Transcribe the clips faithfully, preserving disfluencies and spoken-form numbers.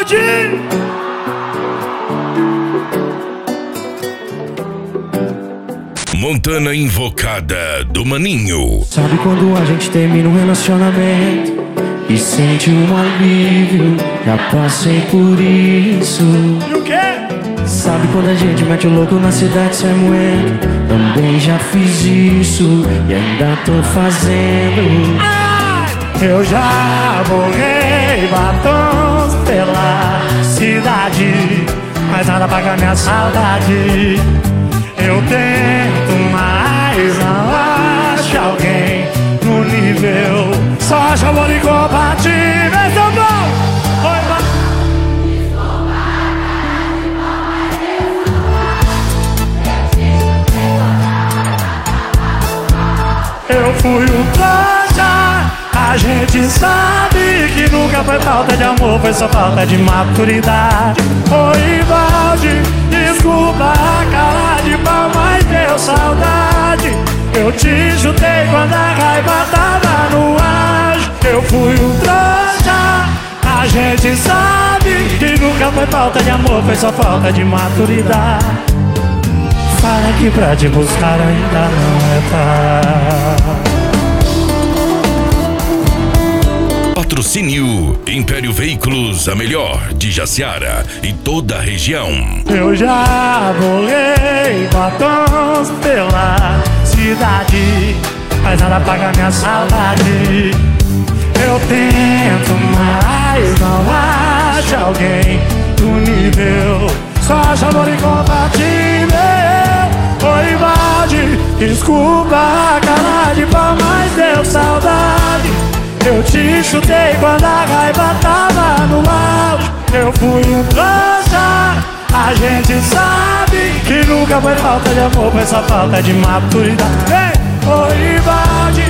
pode. Montana Invocada do Maninho. Sabe quando a gente termina um relacionamento e sente um alívio? Já passei por isso. E o quê? Sabe quando a gente mete o louco na cidade sem moendo? Também já fiz isso e ainda tô fazendo. Ai, eu já borrei batons pela cidade, mas nada paga minha saudade. Eu tento, mas não acho alguém no nível. Só acho amor incompatível. Esse é o bom. Oi, ma... Eu fui um trouxa. A gente sabe que nunca foi falta de amor, foi só falta de maturidade. Oi, Valde, desculpa a cara de pau, mas deu saudade. Eu te chutei quando a raiva tava no ar. Eu fui um trouxa. A gente sabe que nunca foi falta de amor, foi só falta de maturidade. Fala que pra te buscar ainda não é tarde. Patrocínio Império Veículos, a melhor de Jaciara e toda a região. Eu já borrei batons pela cidade, mas nada paga minha saudade. Eu tento, mas não acho alguém do nível. Só acho amor incompatível. Oi, Valde, desculpa a cara de pau, mas deu saudade. Eu te chutei quando a raiva tava no auge. Eu fui um trouxa. A gente sabe que nunca foi falta de amor, foi só falta de maturidade. Ei, oi, Valde,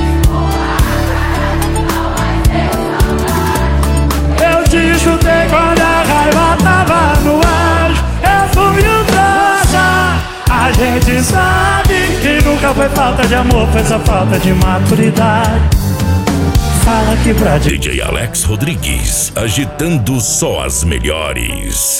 eu te chutei quando a raiva tava no auge. Eu fui um trouxa. A gente sabe que nunca foi falta de amor, foi só falta de maturidade. Fala que pra D J Alex Rodrigues, agitando só as melhores.